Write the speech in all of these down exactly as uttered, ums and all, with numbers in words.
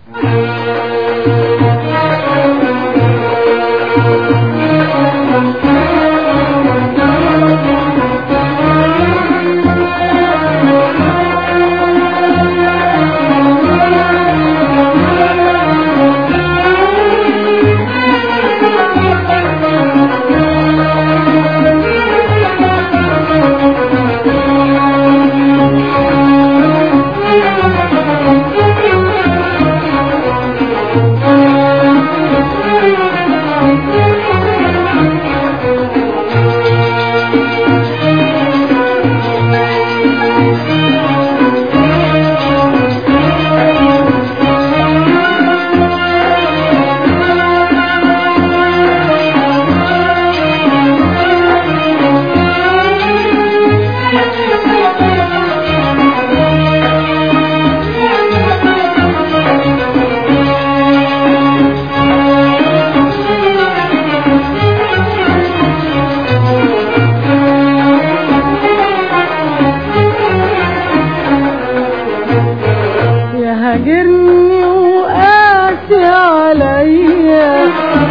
هاجرني وقاسي عليا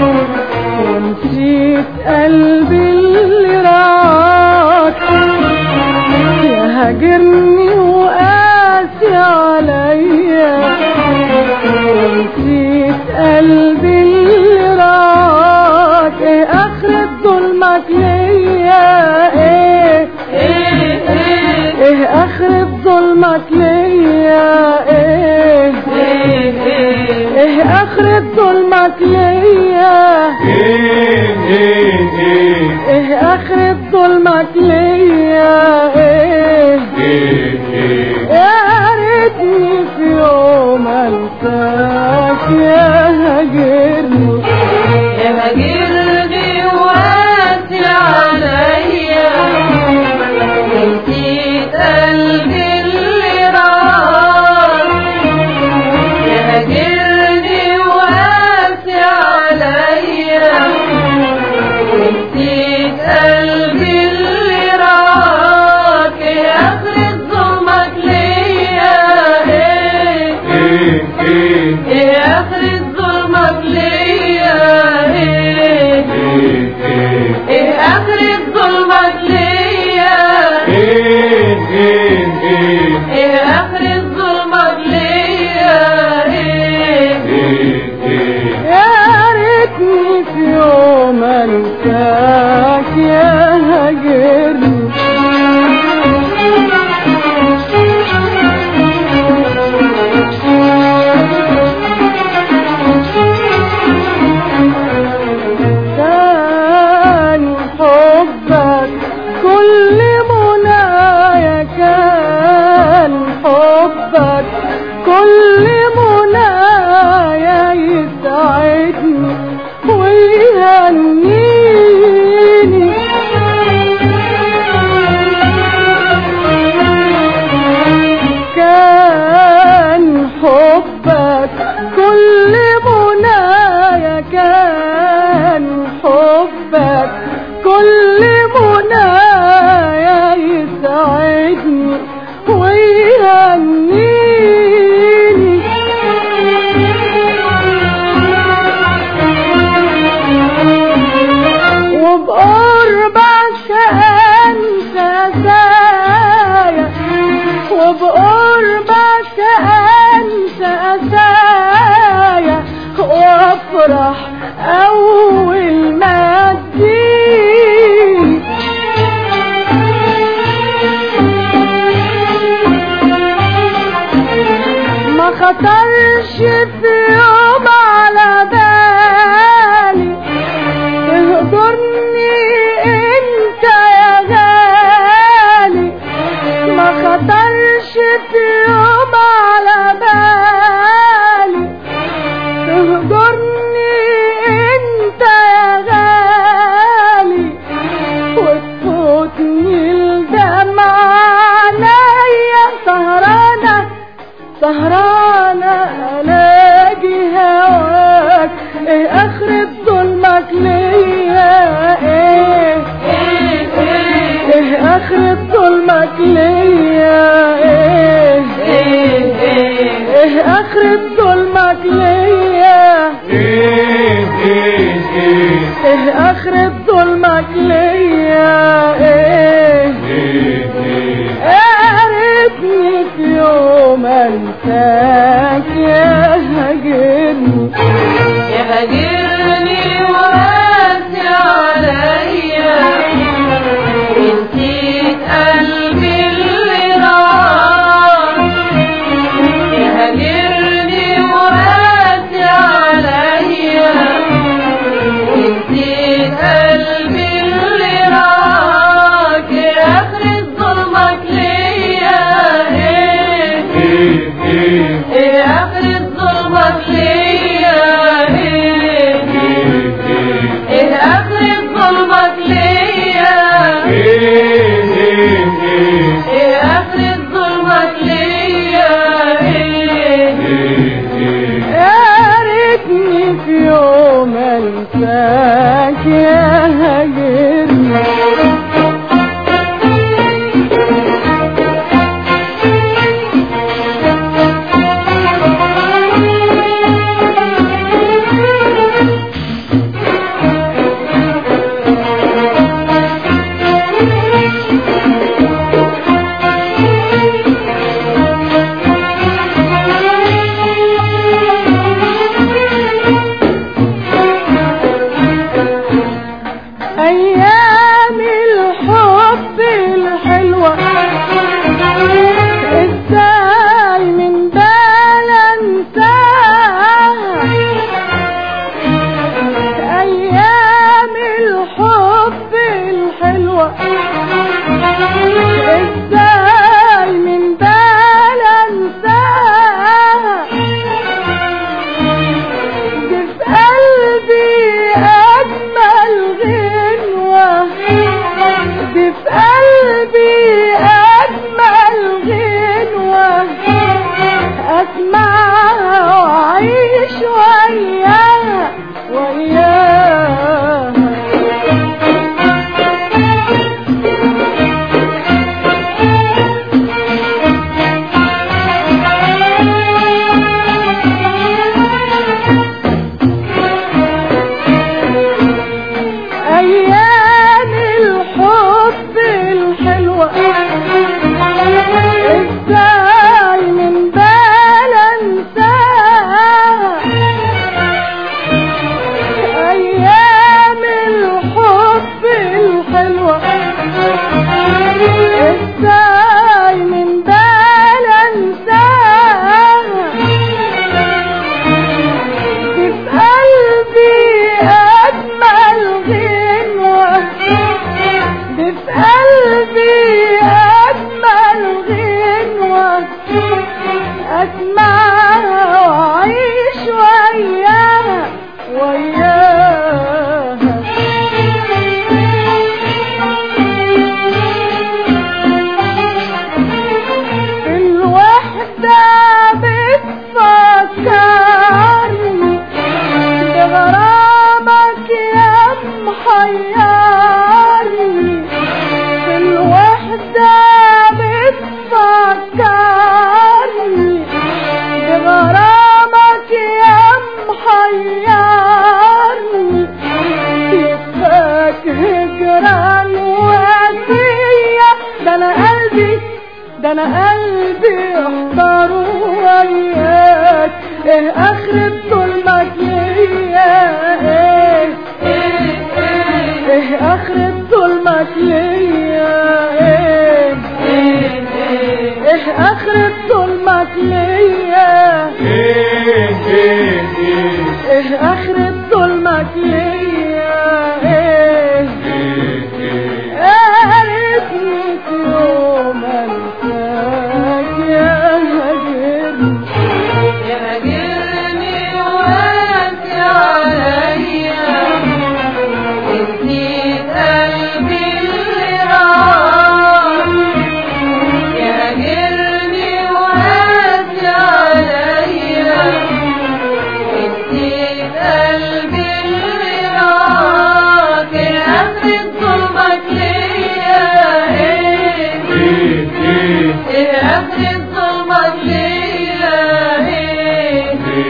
ونسيت قلبي اللي راك. يا هاجرني وقاسي عليا ونسيت قلبي اللي راك. ايه اخرة ظلمك ليا؟ ايه ايه ايه ايه اخرة ظلمك ليا؟ ايه ايه اخرة ظلمك ليا؟ ايه ايه ايه ايه اخرة ظلمك ليا؟ ايه ايه ايه يا ريتني في يوم انساك يا هاجرني. يا هاجرني وقاسي عليا ونسيت قلبي اللي راح. يا هاجرني وقاسي عليا ونسيت قلبي اللي راح. يا آخرة ظلمك ليا؟ ايه ايه ايه ايه آخرة ظلمك ليا؟ ايه ايه ايه ايه آخرة ظلمك ليا؟ ايه ايه ايه ايه آخرة ظلمك ليا؟ ايه ايه ايه يا ريتني في يوم انساك يا هاجرني. كان حبك كل منايا، كان حبك كل منايا يسعدني ويهنيني. كان حبك كل منايا، كان حبك كل منايا يسعدني ويهنيني. وبقربك انت أسايا، وبقربك انت أسايا، وافرح اول ما تجيني. ما خطرش في يوم على بالي تهجرني انت يا غالي. ما خطرش في يوم على بالي تهجرني انت يا غالي. وتفوتني الدمع عليا سهرانة سهرانة الاقي ظلمك ليا ايه ايه ايه ايه اخرة ظلمك ليا ايه ايه ايه يا ريتني في يوم انساك يا هاجرني يا هاجرني وقاسي عليا نسيت قلبي اللي راح يا هاجرني وقاسي عليا نسيت قلبي اللي راح يا آخرة ظلمك ليا ايه ايه ايه ايه آخرة ظلمك ليا ايه ايه آخرة ظلمك ليا ايه ايه ايه آخرة ظلمك ليا ايه ايه يا ريتني في يوم انساك يا هاجرني ايام الحب الحلوة ازاي من بال انساها ايام الحب الحلوة ازاي من بال انساها دي في قلبي اجمل غنوة دي في قلبي اجمل غنوة اسمعها واعيش وياها وياها ايام الحب الحلوة ازاي من بال انساها ايام الحب الحلوة ازاي من بال انساها دي في قلبي اجمل غنوة دي في قلبي اجمل غنوة اسمعها واعيش وياها وياها الوحدة بتفكرني بغرامك يا محيرني الوحدة بتفكرني بغرامك يا محيرني كيفك هجران واسية ده انا قلبي ده انا قلبي احضر وياك ايه اخرة ظلمك ليا ايه ايه اخرة ظلمك ليا ايه ايه اخرة ظلمك ليا ايه ايه ايه ايه اخرة ظلمك ليا ايه يا ريتني في يوم انساك يا هاجرني يا هاجرني وقاسي عليا نسيت قلبي اللي راح يا هاجرني وقاسي عليا نسيت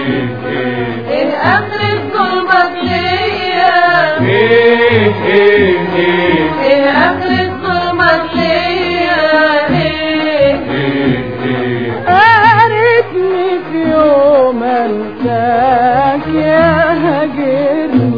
ايه اخر ظلمك ليا ايه ايه ايه ايه اخر ظلمك ليا ايه ايه ايه قارتني في يوم انساك يا هاجرني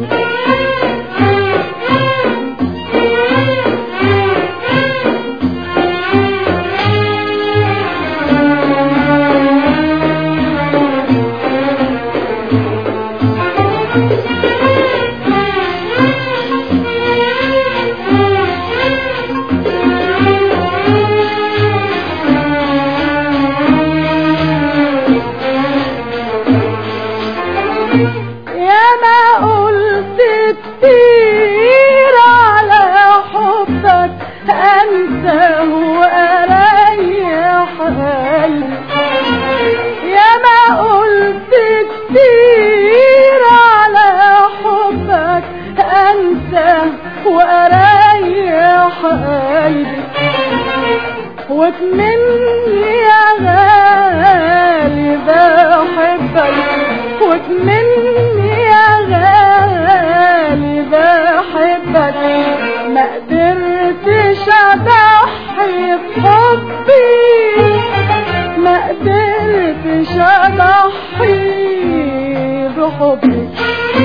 يا ما قلت كتير على حبك انساه واريح قلبي يا ما قلت كتير على حبك انساه واريح قلبي واتمني يا غالي بحبك واتمني يا غالي بحبك ما قدرتش اضحي بحبي ما قدرتش اضحي بحبي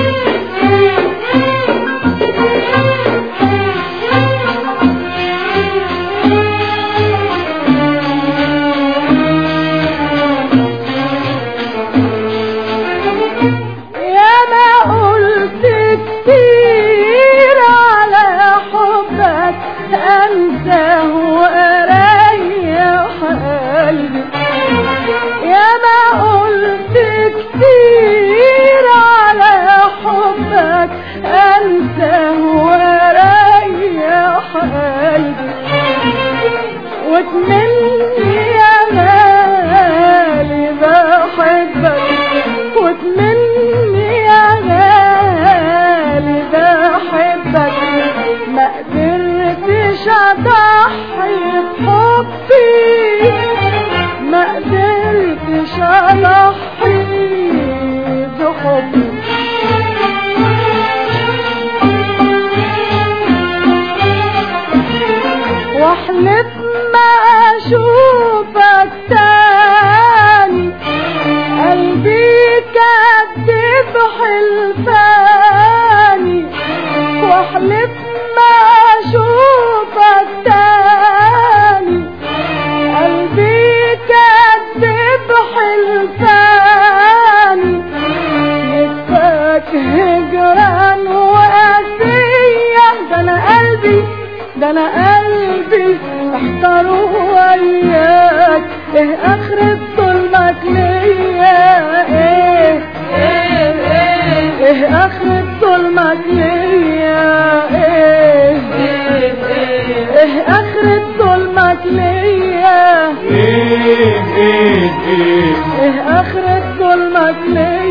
يا ما قلت كتير على حبك انساه واريح قلبي يا ما قلت كتير على حبك انساه واريح قلبي واتمني يا غالي بحبك واتمني يا غالي بحبك ما قدرتش اضحي بحبي ما قدرتش اضحي بحبي واحلف ما اشوفك تاني قلبي كدب حلفاني واحلف ما اشوفك تاني قلبي كدب حلفاني نفاك هجران وقاسية ده انا قلبي ده انا قلبي احتار وياك ايه اخرة ظلمك ليا ايه ايه ايه ايه اخرة ظلمك ليا ايه ايه ايه ايه اخرة ظلمك ليا ايه ايه ايه ايه اخرة ظلمك ليا